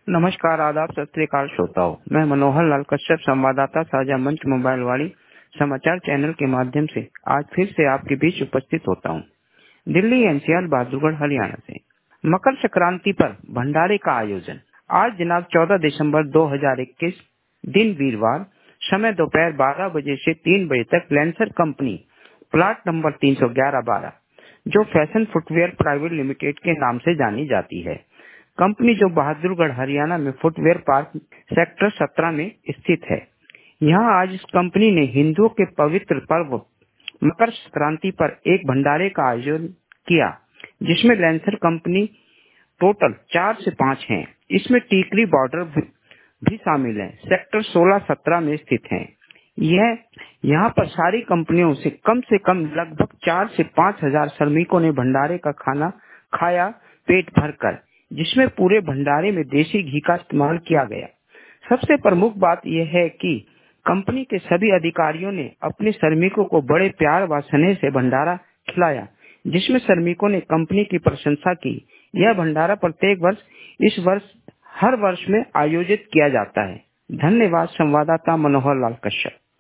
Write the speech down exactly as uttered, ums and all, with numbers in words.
नमस्कार, आदाब, सत श्री अकाल श्रोताओं। मैं मनोहर लाल कश्यप, संवाददाता साझा मंच मोबाइल वाली समाचार चैनल के माध्यम से आज फिर से आपके बीच उपस्थित होता हूं। दिल्ली एनसीआर बहादुरगढ़ हरियाणा से मकर संक्रांति पर भंडारे का आयोजन आज दिनांक चौदह दिसंबर दो हज़ार इक्कीस, दिन वीरवार, समय दोपहर बारह बजे से तीन बजे तक लेंसर कंपनी, प्लाट नंबर तीन सौ ग्यारह बारह, जो फैशन फुटवेयर प्राइवेट लिमिटेड के नाम से जानी जाती है। कंपनी जो बहादुरगढ़ हरियाणा में फुटवेयर पार्क सेक्टर सत्रह में स्थित है। यहाँ आज इस कंपनी ने हिंदुओं के पवित्र पर्व मकर संक्रांति पर एक भंडारे का आयोजन किया, जिसमें लेंसर कंपनी टोटल चार से पाँच हैं। इसमें टीकरी बॉर्डर भी, भी शामिल है, सेक्टर सोलह सत्रह में स्थित है। यह यहाँ पर सारी कंपनियों से कम से कम लगभग चार से पाँच हजार श्रमिकों ने भंडारे का खाना खाया पेट भरकर, जिसमें पूरे भंडारे में देसी घी का इस्तेमाल किया गया। सबसे प्रमुख बात यह है कि कंपनी के सभी अधिकारियों ने अपने श्रमिकों को बड़े प्यार व स्नेह से भंडारा खिलाया, जिसमें श्रमिकों ने कंपनी की प्रशंसा की। यह भंडारा प्रत्येक वर्ष इस वर्ष हर वर्ष में आयोजित किया जाता है। धन्यवाद। संवाददाता मनोहर लाल कश्यप।